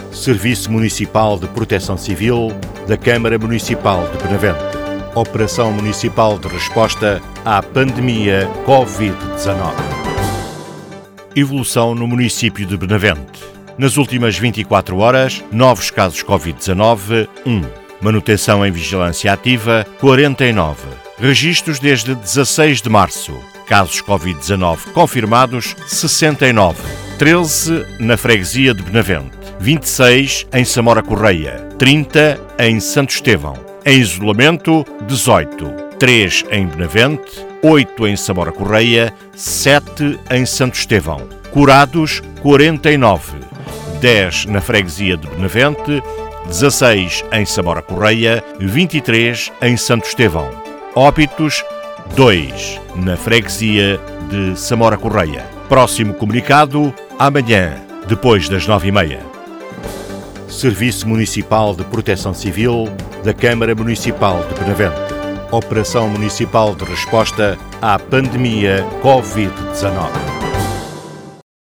Serviço Municipal de Proteção Civil da Câmara Municipal de Benavente. Operação Municipal de Resposta à Pandemia Covid-19. Evolução no município de Benavente. Nas últimas 24 horas, novos casos Covid-19, 1. Manutenção em vigilância ativa, 49. Registros desde 16 de março. Casos Covid-19 confirmados, 69. 13 na freguesia de Benavente. 26 em Samora Correia. 30 em Santo Estevão. Em isolamento, 18. 3 em Benavente. 8 em Samora Correia. 7 em Santo Estevão. Curados, 49. 10 na freguesia de Benavente. 16 em Samora Correia. 23 em Santo Estevão. Óbitos, 2 na freguesia de Samora Correia. Próximo comunicado, amanhã, depois das 9h30. Serviço Municipal de Proteção Civil da Câmara Municipal de Benavente. Operação Municipal de Resposta à Pandemia Covid-19.